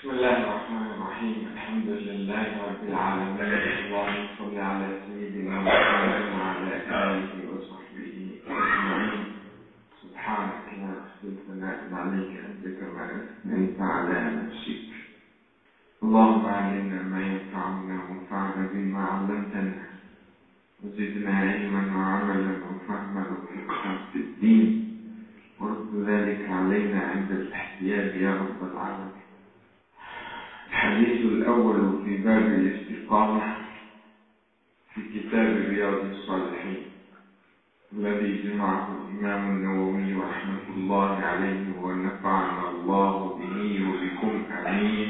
بسم الله الرحمن الرحيم. الحمد لله رب العالمين. اللهم صل على سيدنا محمد وعلى آله وصحبه أجمعين. سبحانك لا أحصي ثناء عليك أنت كما أثنيت على نفسك. اللهم علمنا ما ينفعنا وانفعنا بما علمتنا وزدنا علما وعملا وفهما وفقها في الدين ورد ذلك علينا عند الاحتياج يا رب العالمين. الحديث الأول في باب الاستقامة في كتاب رياض الصالحين الذي جمعه الإمام النووي رحمة الله عليه ونفعنا الله به وبكم آمين.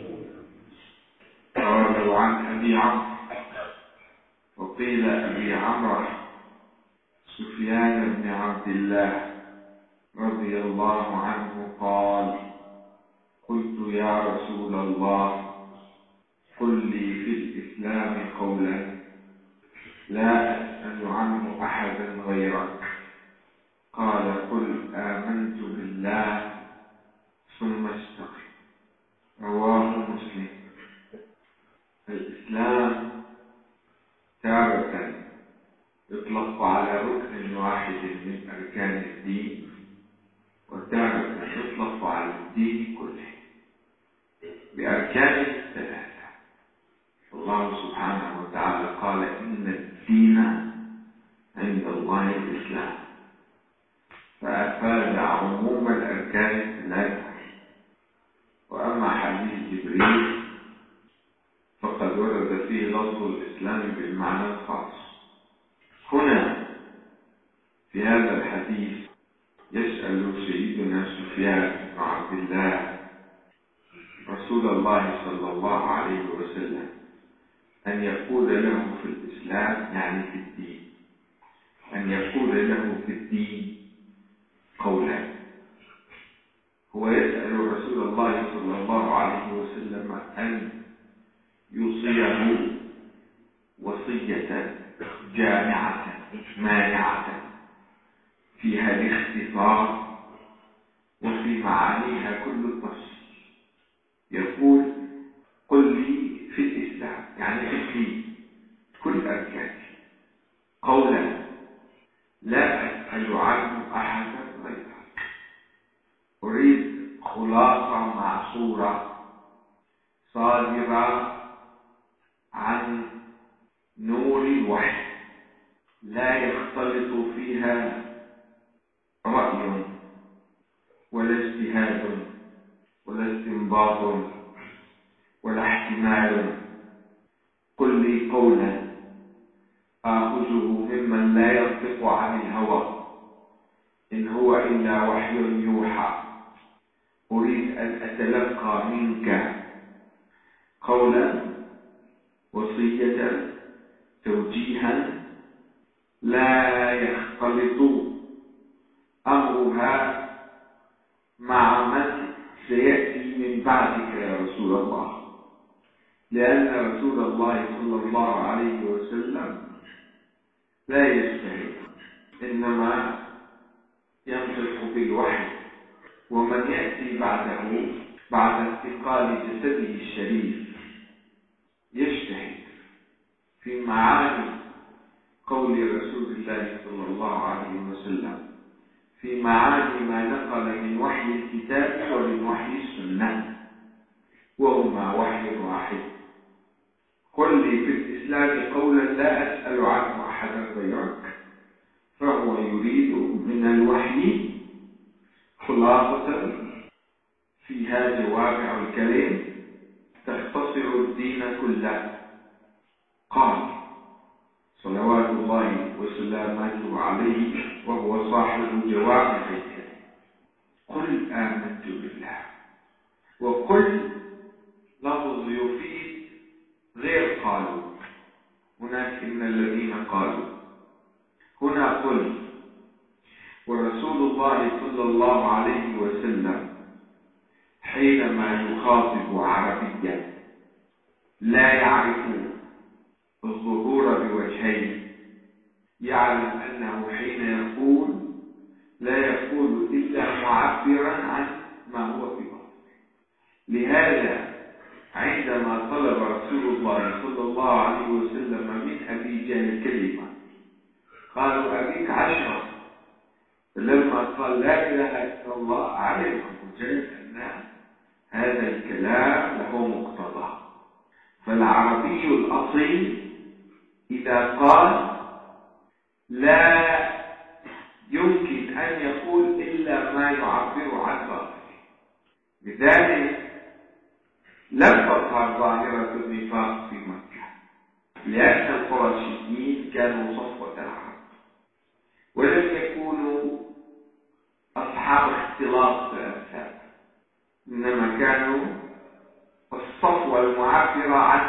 رواه عن أبي عمرو وقيل أبي عمرو سفيان بن عبد الله رضي الله عنه قال: قلت يا رسول الله قل لي في الإسلام قولا لا أسأل عنه أحدا غيرك. قال: قل آمنت بالله ثم استقم. رواه مسلم. الإسلام تارة يطلق على ركن واحد من أركان الدين، وتارة يطلق على الدين كله بأركانه الثلاثة. الله سبحانه وتعالى قال: إن الدين عند الله الإسلام، فأفاد عموم الأركان الثلاثة. وأما حديث جبريل فقد ورد فيه لفظ الإسلام بالمعنى الخاص. هنا في هذا الحديث يسأل سيدنا سفيان بن عبد الله رسول الله صلى الله عليه وسلم أن يقول له في الإسلام، يعني في الدين، أن يقول له في الدين قولا. هو يسأل رسول الله صلى الله عليه وسلم أن يوصيه وصية جامعة مانعة فيها الاختصار وفي معانيها كل التفصيل. يقول: قل لي في الإسلام، يعني في الدين كل أركانه، قولا لا أسأل عنه أحدا غيرك. أريد خلاصة معصورة صادرة عن نور الوحي، لا يختلط فيها رأي ولا اجتهاد ولا استنباط ولا احتمال. قل لي قولا آخذه ممن لا ينطق عن الهوى إن هو إلا وحي يوحى. أريد أن أتلقى منك قولا وصية توجيها لا يختلط أمرها مع من سيأتي من بعدك يا رسول الله، لأن رسول الله صلى الله عليه وسلم لا يجتهد، إنما ينطق بالوحي. ومن يأتي بعده بعد انتقال جسده الشريف يجتهد في معاني قول رسول الله صلى الله عليه وسلم، في معاني ما نقل من وحي الكتاب ومن وحي السنة، وهما وحي واحد. قل لي في الإسلام قولا لا أسأل عنه أحدا غيرك. فهو يريد من الوحي خلاصة فيها جوامع الكلم تختصر الدين كله. قال صلوات الله وسلامته عليه وهو صاحب جوامع الكلم: قل آمنت بالله. وقل لفظ يفيد غير قالوا، هناك إن الذين قالوا، هنا قل. ورسول الله صلى الله عليه وسلم حينما يخاطب عربيا لا يعرف الظهور بوجهين، يعلم أنه حين يقول لا يقول إلا معبرا عن ما هو في باطنه، لهذا عندما طلب رسول الله صلى الله عليه وسلم من أبي جهل كلمة قالوا أبيك 10. فلما قال لا إله إلا الله علم أبو جهل أن هذا الكلام له مقتضى. فالعربي الأصيل إذا قال لا يمكن أن يقول إلا ما يعبر عن باطنه. لذلك لم تظهر ظاهرة النفاق في مكة، لأن القرشيين كانوا صفوة العرب ولم يكونوا أصحاب اختلاط بالأنساب، إنما كانوا الصفوة المعبرة عن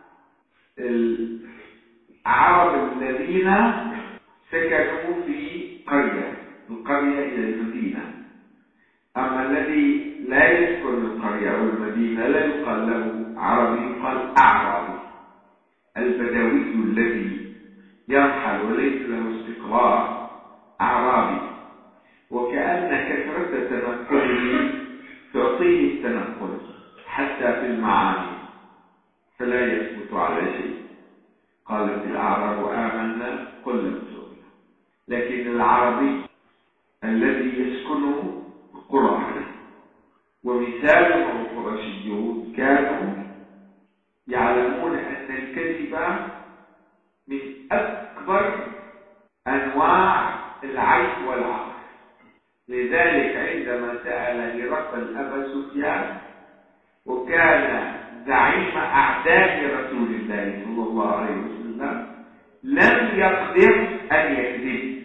العرب الذين سكنوا في القرية إلى المدينة. أما الذي لا يسكن القرية أو المدينة لا يقال له عربي، يقال أعرابي. البدوي الذي يرحل وليس له استقرار أعرابي، وكأن كثرة تنقله تعطيه التنقل حتى في المعاني فلا يثبت على شيء. قالت الأعراب آمنا قل لم تؤمنوا. لكن العربي الذي يسكن القرى ومثالهم القرشيون كانوا يعلمون أن الكذب من أكبر أنواع العيب والعار. لذلك عندما سأل هرقل أبا سفيان وكان زعيم أعداء رسول الله صلى الله عليه وسلم لم يقدر أن يكذب،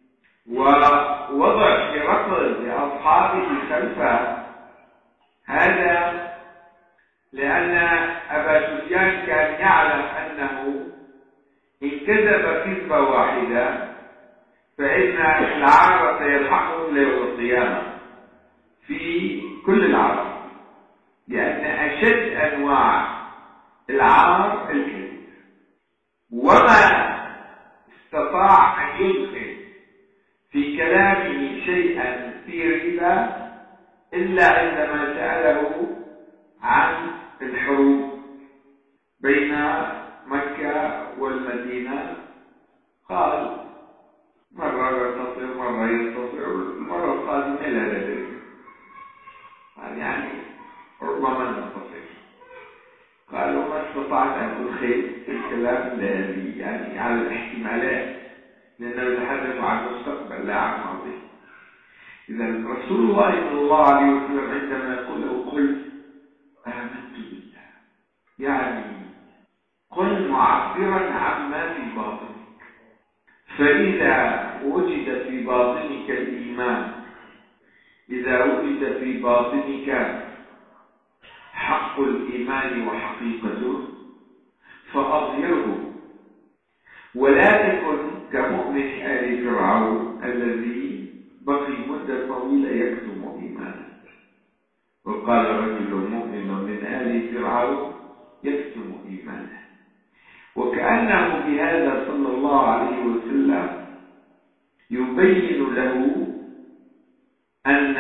ووضع هرقل لأصحابه خلفه. هذا لأن أبا سفيان كان يعلم أنه إن كذب كذبة واحدة فإن العرب سيلحقهم يوم القيامة في كل العرب، لأن أشد أنواع العار الكذب. وما استطاع أن يدخل في كلامه شيئا في ربا إلا عندما سأله عن الحروب بين مكة والمدينة. قال مرة ينتصر مرة ينتصر، المرة القادمة لا ندري، يعني ربما ننتصر. قالوا ما استطعت أن أدخل الكلام الذي يعني على الاحتمالات، لأنه يتحدث عن المستقبل لا عن الماضي. إذا رسول الله صلى الله عليه وسلم عندما يقول له قل آمنت بالله، يعني قل معبرا عما في باطنك. فإذا وجد في باطنك الإيمان، إذا وجد في باطنك حق الإيمان وحقيقته فأظهره، ولا تكن كمؤمن آل فرعون الذي بقي مدة طويلة يكتم إيمانه. وقال رجل مؤمن من آل فرعون يكتم إيمانه. وكأنه بهذا صلى الله عليه وسلم يبين له أن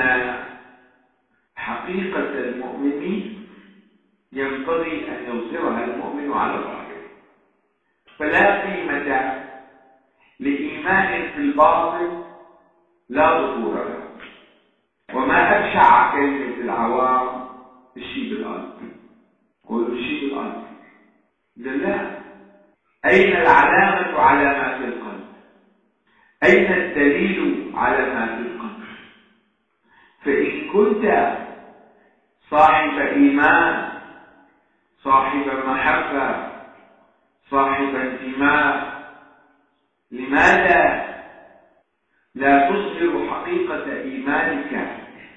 حقيقة المؤمن ينبغي أن يظهرها المؤمن على ظاهره، فلا قيمة لإيمان في الباطن لا ظهور له. وما أبشع كلمة العوام الشيء بالقلب، قولوا الشيء بالقلب. لا، أين العلامة على ما في القلب؟ أين الدليل على ما في القلب؟ فإن كنت صاحب إيمان، صاحب محبة، صاحب انتماء، لماذا لا تظهر حقيقة إيمانك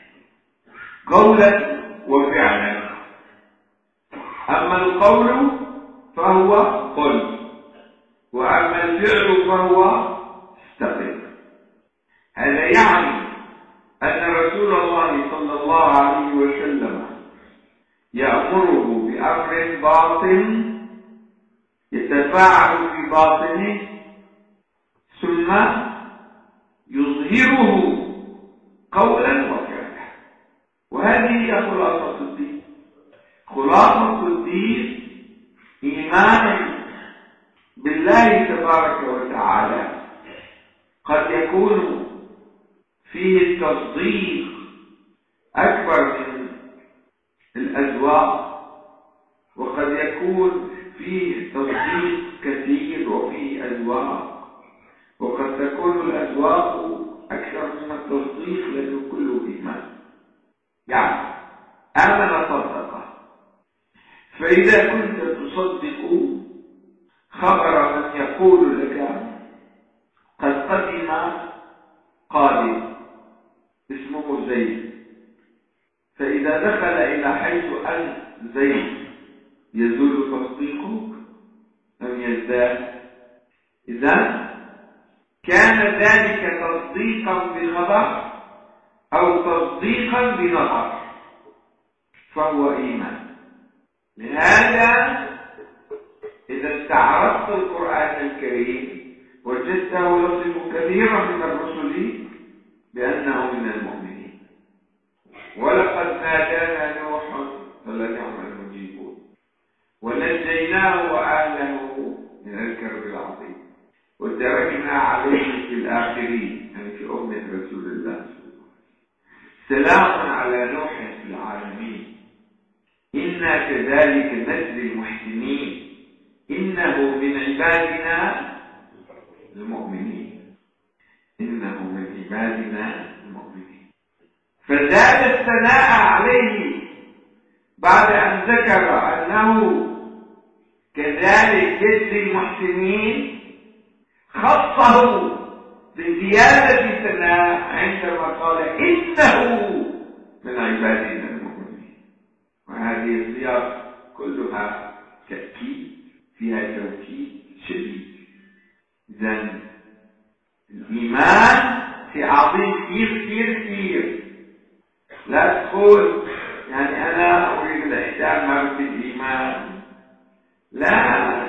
قولا وفعلا؟ أما القول فهو قل، وأما الفعل فهو استقم. هذا يعني أن رسول الله صلى الله عليه وسلم يأمره بأمر باطن يتفاعل في باطنه ثم يظهره قولا وفعلا. وهذه هي خلاصة الدين. خلاصة الدين إيمان بالله تبارك وتعالى قد يكون فيه التصديق أكبر من الأذواق، وقد يكون فيه تصديق كثير وفيه أذواق، وقد تكون الأذواق أكثر من التصديق لأنه كله إيمان. يعني آمن صدق، فإذا كنت تصدق خبر من يقول لك قد قدم قادم اسمه زيد، فإذا دخل إلى حيث أن زيد يزول تصديقك أم يزداد؟ إذن كان ذلك تصديقا بخبر أو تصديقا بنظر فهو إيمان. لهذا إذا استعرضت القرآن الكريم وجدته يصف كثيرا من الرسل بأنه من المؤمنين. ولقد نادانا نوح فلنعم المجيبون ونجيناه وأهله من الكرب العظيم وتركنا عليه في الآخرين، يعني في أمة رسول الله. سلام على نوح في العالمين إنا كذلك نجزي المحسنين إنه من عبادنا المؤمنين. إنه من عبادنا المؤمنين. فزاد الثناء عليه بعد أن ذكر أنه كذلك يجزي المحسنين، خصه بزيادة ثناء عندما قال إنه من عبادنا المؤمنين. وهذه الصيغ كلها تأكيد، فيها توكيد شديد. إذن الإيمان في عظيم كثير. لا تقول يعني أنا أريد الإحسان في الإيمان. لا،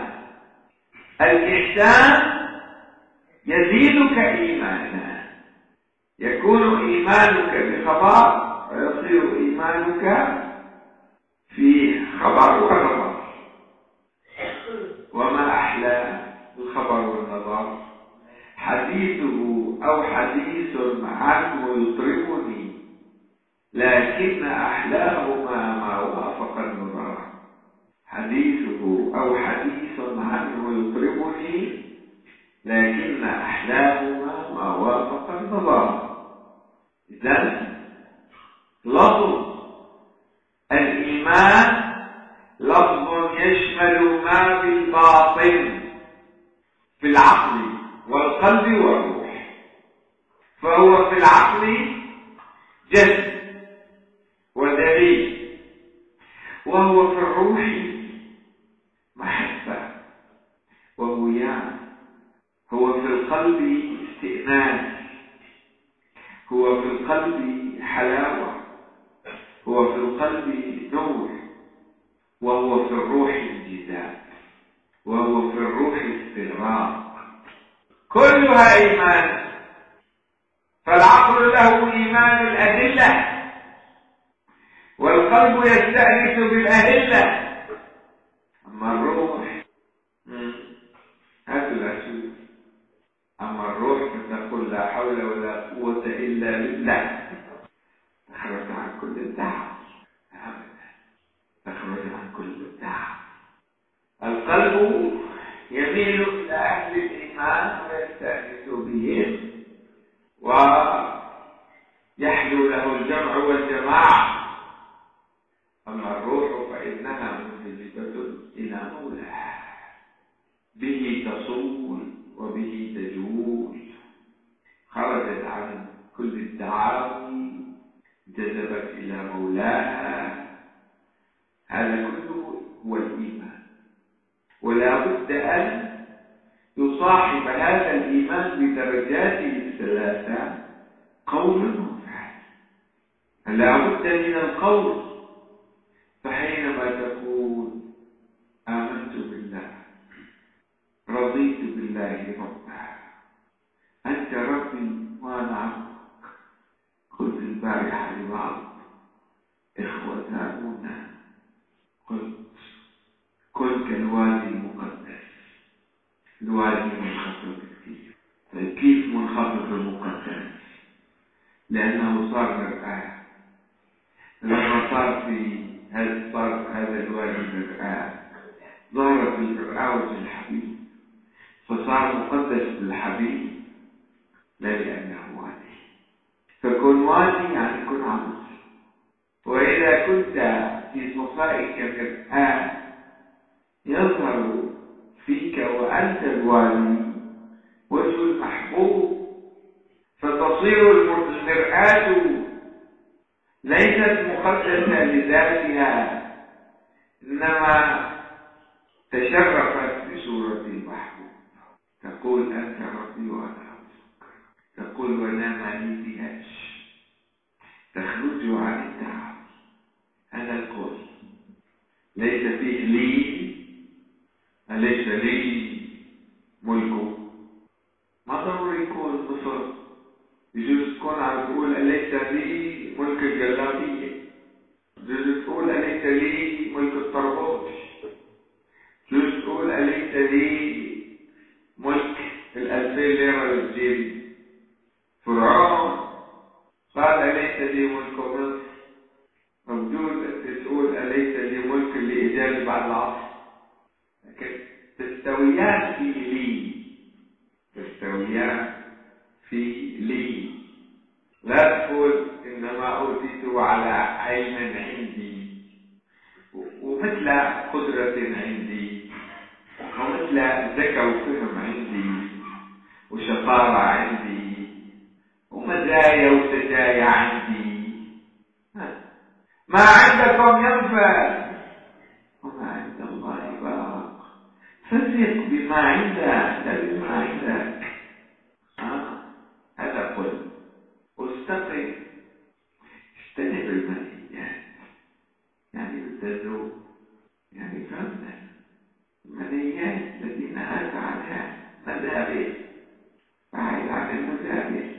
الإحسان يزيدك إيمانا، يكون إيمانك بخبر ويصير إيمانك في خبر ونظر. وما أحلى الخبر والنظر، حديثه أو حديث عنه يطربني لكن أحلاهما ما وافق النظر. حديثه أو حديث عنه يطربني لكن أحلاهما ما وافق النظر. إذن لفظ الإيمان لفظ يشمل ما في الباطن في العقل والقلب والروح. فهو في العقل جسد ودليل، وهو في الروح محبة وويان، هو في القلب استئناس، هو في القلب حلاوة، هو في القلب نور، وهو في الروح انجذاب، وهو في الروح استغراق. كلها إيمان. فالعقل له إيمان الأدلة، والقلب يستأنس بالأدلة. أما الروح هكذا شوف. أما الروح فتقول لا حول ولا قوة إلا بالله، تخرج عن كل الدعوة، تخرج عن كل الدعوة. القلب يميل إلى أهل الإيمان ويستأنس بهم ويحلو له الجمع والجماعة. أما الروح فإنها منجذبة إلى مولاه، به تصول وبه تجول، خرجت عن كل الدعاوي، جذبت إلى مولاها. هذا كله هو الإيمان. ولا بد أن يصاحب هذا الإيمان بدرجاته الثلاثة قول وفعل. لا بد من القول، فحينما تقول آمنت بالله، رضيت بالله ربا، أنت ربي وأنا عبدك. قلت البارحة لبعض إخوتنا الوادي منخفض كثير. طيب كيف منخفض المقدس؟ لأنه صار مرآة. لما صار هذا الوادي مرآة، ظهرت المرآة الحبيب، فصار مقدس للحبيب لا لأنه وادي. فكن وادي يعني كن عروس. وإذا كنت في صفائك مرآة يظهر فيك وأنت الوالي وجه المحبوب، فتصير المرآة ليست مقدسة لذاتها، إنما تشرفت بصورة المحبوب. تقول أنت ربي وأنا عبدك، تقول ولا لي فيهاش، تخرج عن التعب. هذا القول ليس فيه لي، أليس لي ملكه. ما ضروري يكون مصر، يجوز تكون عم تقول أليس لي ملك الجلابية، يجوز تقول أليس لي ملك الطربوش، يجوز تقول أليس لي ملك 2000 ليرة الجيب. فرعون قال أليس لي ملك مصر. موجود أنت تقول أليس لي ملك اللي إجابة بعد العصر. لكن تستويان في لي، تستويان في لي. لا تقول إنما أوتيت على علم عندي ومثل قدرة عندي ومثل ذكاء وفهم عندي وشطارة عندي ومزايا وسجايا عندي. ما عندكم ينفع وما عند الله باق. فثق بما عندك لا بما عندك. هذا قل واستقم، اجتنب المنهيات. يعني ابتدوا يعني فهمنا المنهيات التي نهاك عنها مذاهب، بعيد عن المذاهب.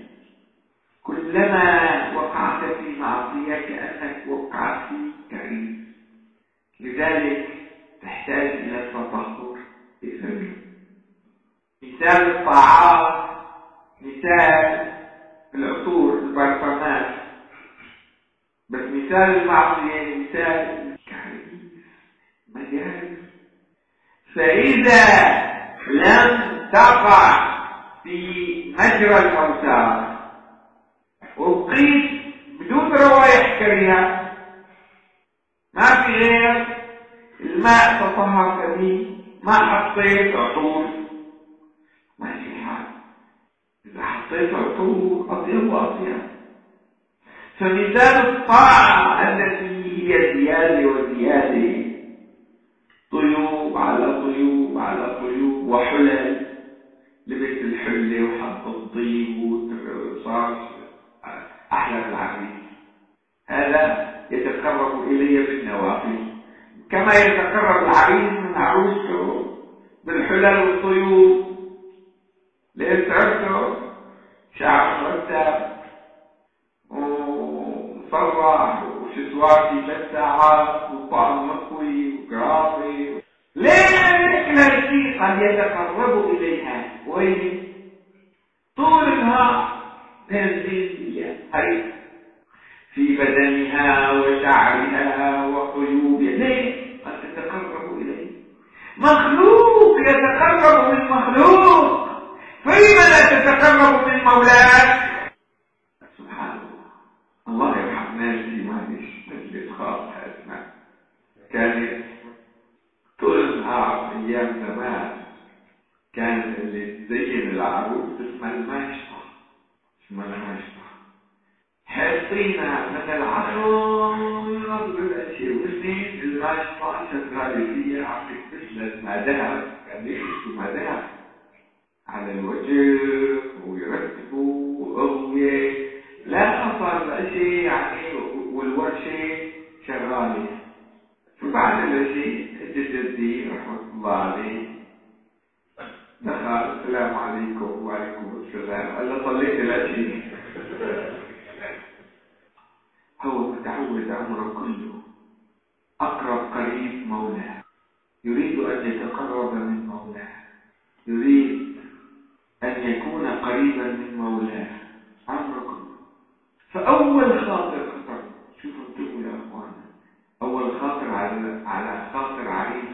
كلما وقعت في معصية كأنك وقعت في كريم، لذلك تحتاج إلى التطهر بفكر. مثال الطاعات، مثال العطور البرفانات، بس مثال المعصية مثال كريم مجال. فإذا لم تقع في مجرى الأوساط وبقيت بدون روايح كريهة، ما في غير الماء تطهرت به، ما حطيت عطور، ما في حال. إذا حطيت عطور أطيب وأطيب. فمثال الطاعة التي هي زيادة وزيادة، طيوب على طيوب على طيوب وحلل، لبس الحلة وحط الطيب وصار أحلى العريس، هذا يتقرب إلي بالنوافل كما يتقرب العريس من عروسه بالحلل والطيوب. لقيت عرسه شعر مرتب ومصرح وشسواتي 3 ساعات وطعم مكوي وقراطي. ليه هالشيء قد يتقرب إليها وين طول النهار نازلين هي في بدنها وشعرها وقيوبها. ليه قد تتقرب إليه؟ مخلوق يتقرب من مخلوق، فلما لا تتقرب من مولاك؟ سبحان الله. الله يرحم ناسي معلش تجلس خاصة أسماء كانت طول النهار أيام زمان، كانت اللي تزين العروس اسمها الماشطة، اسمها الماشطة. حاطينها من العصر بالأشياء والسنين الماشطة شغالة فيها عم تكتشف ما ذهب، كان يكتشفوا ما ذهب على الوجه ويرتبوا أغوية، لا أصل الأشياء يعني والورشة شغالة. فبعد الأشياء جدي رحمة الله عليه دخل السلام عليكم وعليكم السلام، قال له طلقت الأشياء. هو متعود عمره كله أقرب قريب مولاه، يريد أن يتقرب من مولاه، يريد على خاطر عريس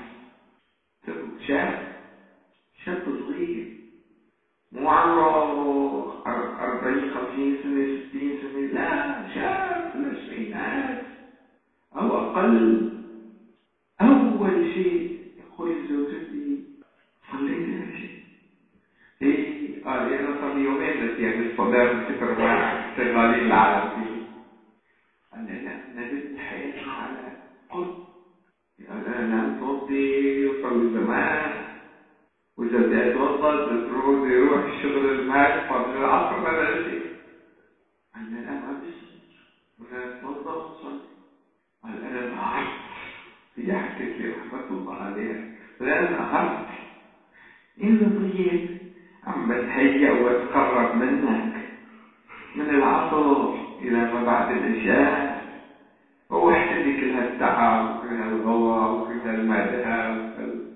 شاب صغير مو عمره 40 50 سنة 60 سنة، لا شاب في العشرينات أو أقل. أول شيء يقول لزوجتي صليت يا شيء. إيه قال أنا صلي يومين بس يعني الصلاة بتفر مع شغالين العالم فيه. أنا ندمت حياتي على قرب. أنا صوتي وصلي زمان، وإذا بدي أتوضأ يروح الشغل المال قبل العصر ما بلشي. أنا ما بشي وأنا أتوضأ وصلي. أنا ما أعرف. هي حكت لي رحمة الله عليها لأن أخرت إذا ضيت عم بتهيأ وأتقرب منك من العصر إلى ما بعد العشاء، ووحدتي كل هالتعب وكل هالغوى وكل هالمدهى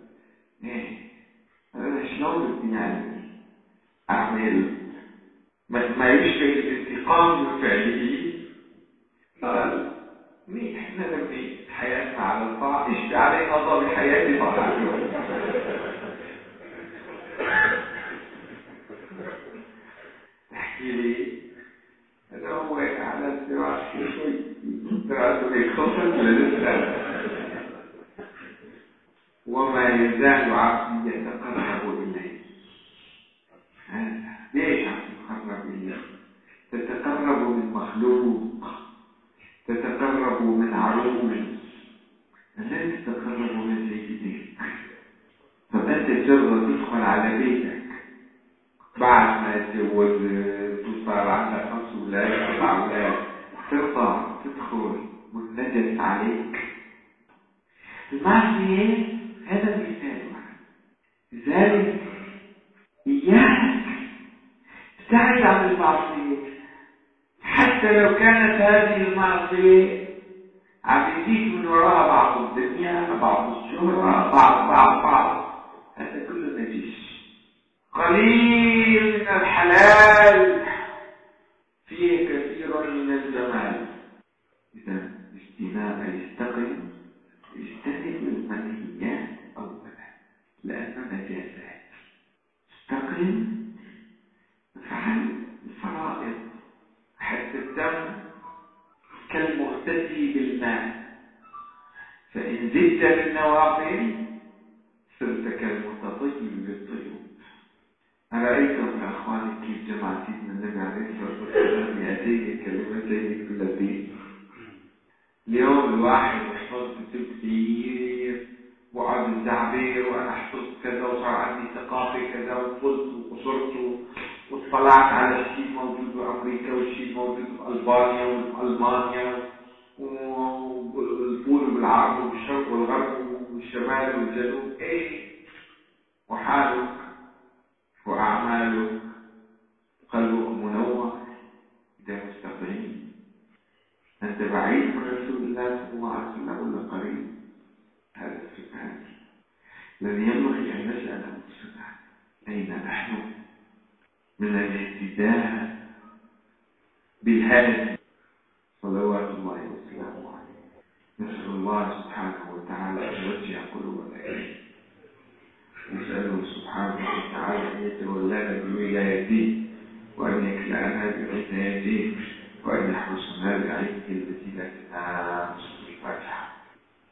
أنا شلون بدي يعني أعمل ما يشبه الانتقام الفعلي؟ قال منيح احنا نبني حياتنا على الطاعة، اشتي علينا ضل حياتي طاعة. تحكي لي أنا هو على الدراسة شوي دراسة يخصص للإسلام، وما يزال عبدي يتقرب إليه. ليش عم تتقرب إليه؟ تتقرب من مخلوق، تتقرب من عروس، لا تتقرب من سيدك. فأنت ترضى تدخل على بيتك بعد ما تتجوز وصار عندك 5 أولاد 7 أولاد، ترضى تدخل والنجس عليك؟ المعصية هذا المثال واحد. لذلك إياك ابتعد عن المعصية، حتى لو كانت هذه المعصية عم يجيك من وراء بعض الدنيا، بعض الشهرة، بعض هذا كله نجس. قليل من الحلال فيه كثير من الجمال. إذا اجتناب يستقم يجتنب المنهيات أولا لأنه نجاسات. استقم فعل الفرائض حتى الدم كالمغتسل بالماء، فإن زدت للنوافل صرت كالمتطيب بالطيوب. أرأيتم يا أخواني كيف جمع سيدنا النبي عليه الصلاة والسلام 200 كلمتين كل دين؟ اليوم الواحد يحفظ كتب كثير وقعد التعبير وأنا حفظت كذا وصار عندي ثقافة كذا وقلت وقصرت واطلعت على الشيء موجود بأمريكا والشيء موجود بألبانيا وألمانيا والبول بالعرب والشرق والغرب والشمال والجنوب. ايه وحالك وأعمالك قلبك منور، إذا مستقيم. أنت بعيد من رسول الله صلى الله عليه وسلم ولا قريب؟ هذا السؤال الذي ينبغي أن نسأل أنفسنا، أين نحن من الاهتداء بالهادي صلوات الله وسلامه عليه؟ نسأل الله سبحانه وتعالى أن يوجه قلوبنا إليه، نسأله سبحانه وتعالى أن يتولانا بولايته وأن يكلأنا بعنايته وأن يحرسنا بعينه التي لا تنام.